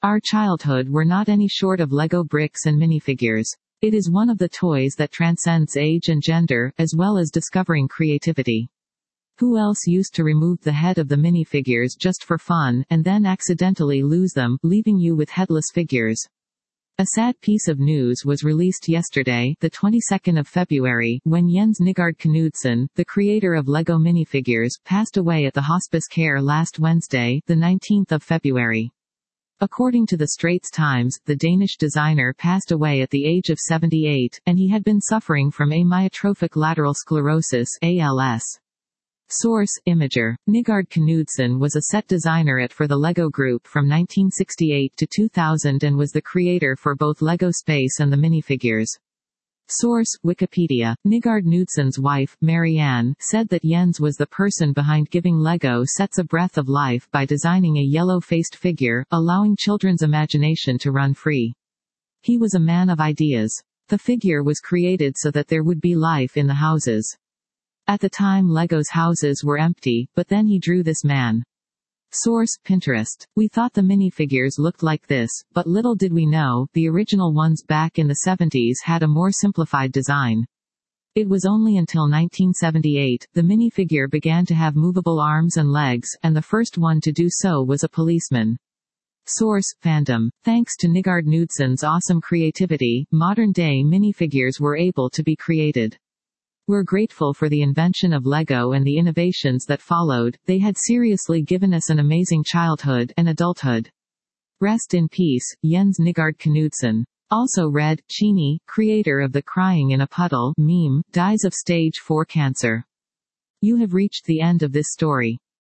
Our childhood were not any short of Lego bricks and minifigures. It is one of the toys that transcends age and gender, as well as discovering creativity. Who else used to remove the head of the minifigures just for fun, and then accidentally lose them, leaving you with headless figures? A sad piece of news was released yesterday, the 22nd of February, when Jens Nygaard Knudsen, the creator of Lego minifigures, passed away at the hospice care last Wednesday, the 19th of February. According to the Straits Times, the Danish designer passed away at the age of 78, and he had been suffering from amyotrophic lateral sclerosis (ALS). Source: Imager. Nygaard Knudsen was a set designer for the Lego Group from 1968 to 2000 and was the creator for both Lego Space and the minifigures. Source: Wikipedia. Nygaard Knudsen's wife, Marianne, said that Jens was the person behind giving Lego sets a breath of life by designing a yellow-faced figure, allowing children's imagination to run free. He was a man of ideas. The figure was created so that there would be life in the houses. At the time Lego's houses were empty, but then he drew this man. Source: Pinterest. We thought the minifigures looked like this, but little did we know, the original ones back in the 70s had a more simplified design. It was only until 1978, the minifigure began to have movable arms and legs, and the first one to do so was a policeman. Source: Fandom. Thanks to Nygaard Knudsen's awesome creativity, modern-day minifigures were able to be created. We're grateful for the invention of Lego and the innovations that followed. They had seriously given us an amazing childhood and adulthood. Rest in peace, Jens Nygaard Knudsen. Also read, Chini, creator of the crying in a puddle meme, dies of stage 4 cancer. You have reached the end of this story.